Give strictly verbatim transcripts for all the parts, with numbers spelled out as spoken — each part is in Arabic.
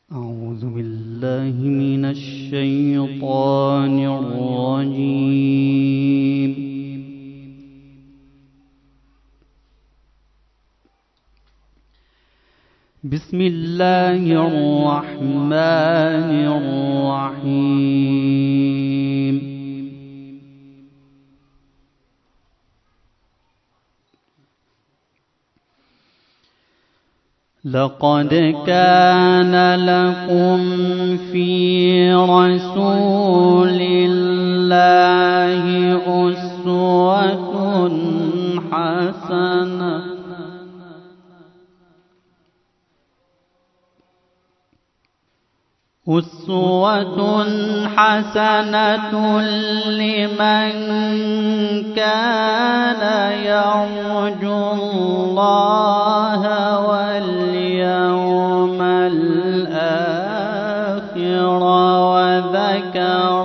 أعوذ بالله من الشيطان الرجيم. بسم الله الرحمن الرحيم. لقد كان لكم في رسول الله أسوة حسنة أسوة حسنة لمن كان يرجو الله واليوم الآخر وذكر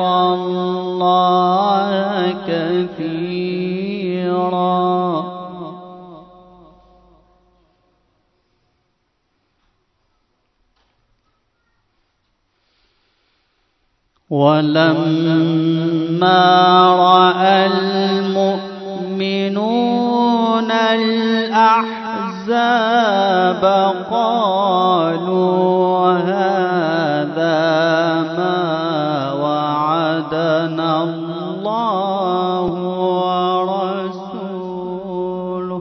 الله كثيرا. ولما رأى المؤمنون الأحزاب قالوا هذا ما وعدنا الله ورسوله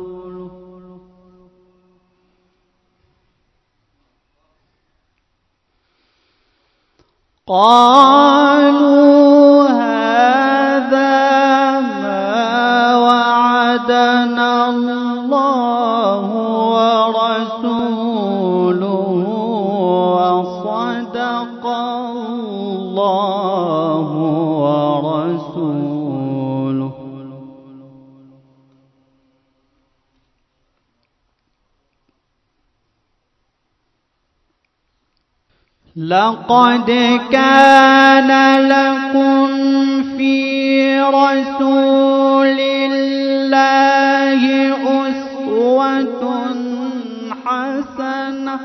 قالوا هذا ما وعدنا الله ورسوله وصدق الله ورسوله. لقد كان لكم في رسول الله أسوة حسنة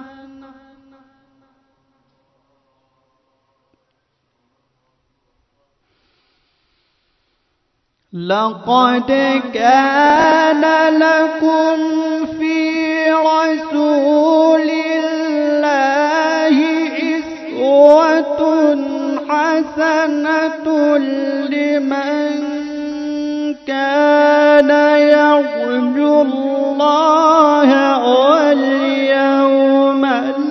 لقد كان لكم في رسول الله أسوة حسنة لمن كان يرجو الله واليوم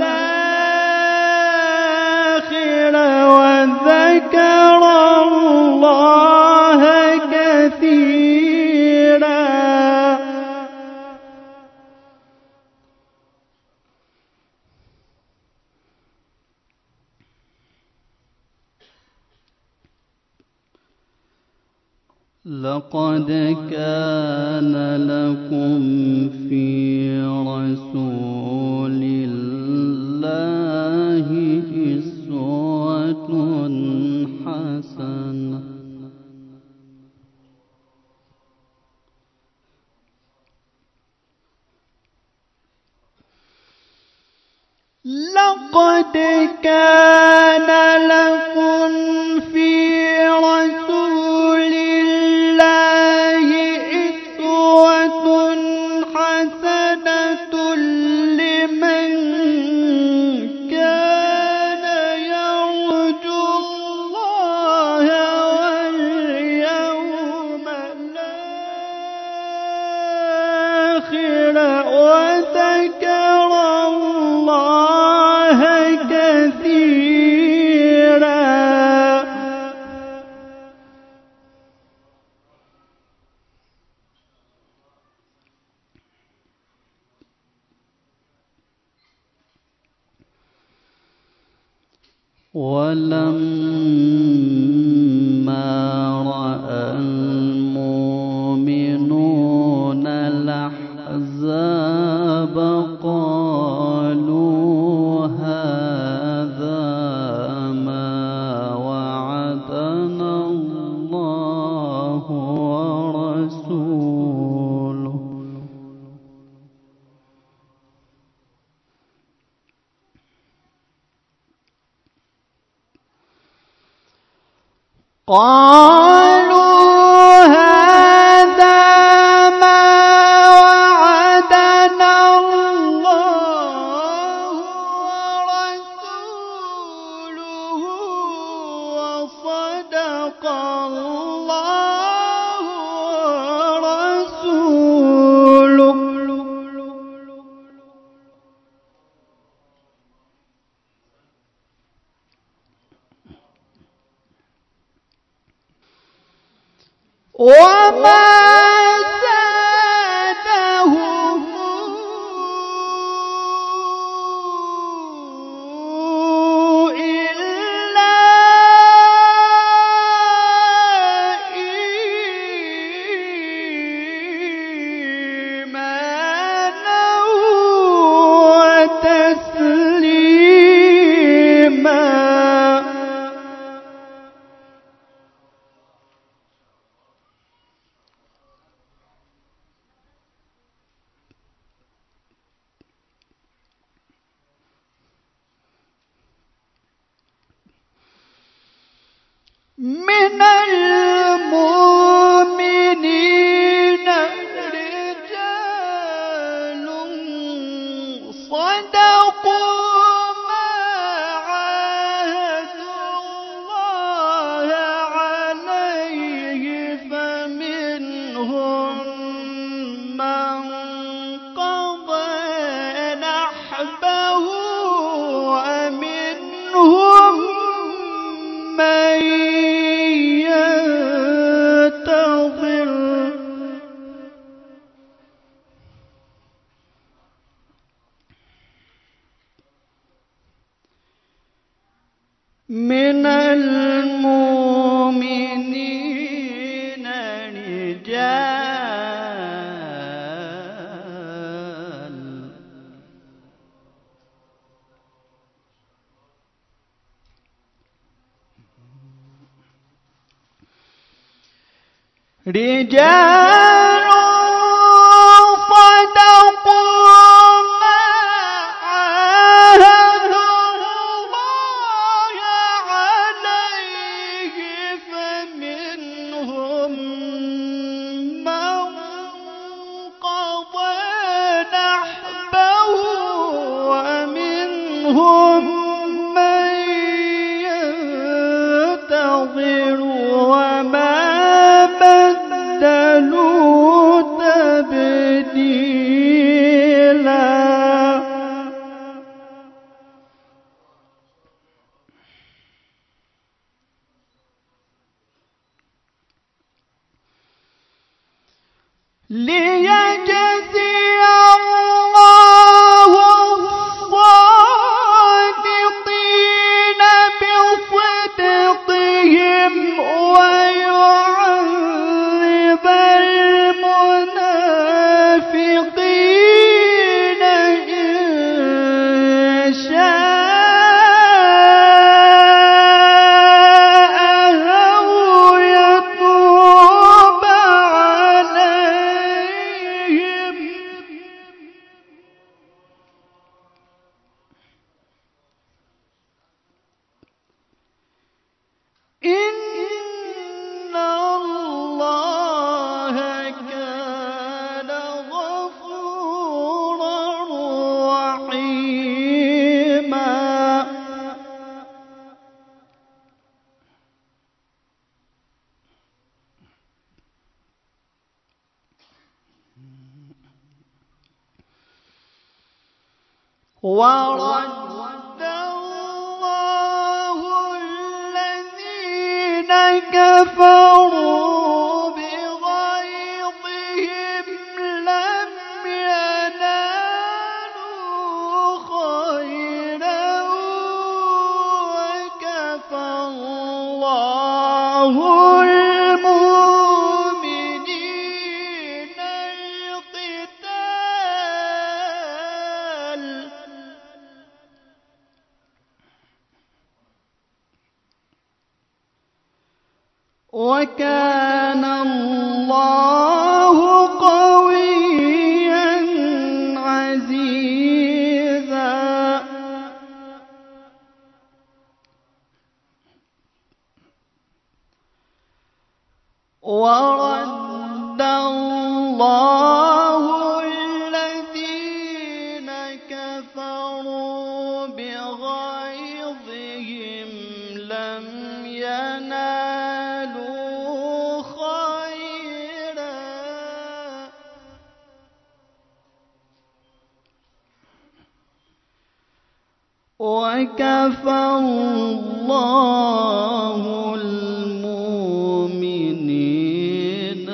الآخر وذكر الله كثيرا. لقد كان لكم في رسول الله أسوة حسنة لقد كان لكم في رسول الله أسوة حسنة لمن كان يرجو الله واليوم الآخر وذكر الله كثيرا. ولما رأى المؤمنون الأحزاب قالوا هذا ما وعدنا الله ورسوله قالوا هذا ما وعدنا الله ورسوله وصدق الله ورسوله. وما زادهم إلا إيمانا وتسليما. من المؤمنين رجال صدقوا ما عاهدوا الله عليه فمنهم من قضى نحبه ومنهم من ينتظر. من المؤمنين رجال رجال صدقوا ما عاهدوا الله عليه فمنهم من قضى نحبه ومنهم من ينتظر وما بدلوا تبديلا. ليجزي الله الصادقين بصدقهم ويعذب المنافقين إن شاء أو يتوب عليهم. إن الله كان غفورا رحيما. ورد الله الذين كفروا بغيظهم لم ينالوا خيرا وكفى الله المؤمنين القتال وكان الله قويا عزيزا. ورد الله الذين كفروا بغيظهم لم ينالوا خيرا وكفى الله المؤمنين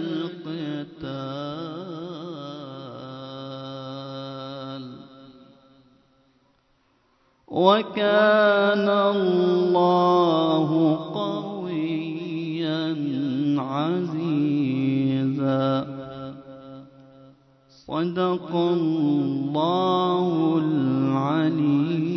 القتال وكان الله قويا عزيزا. صدق الله العلي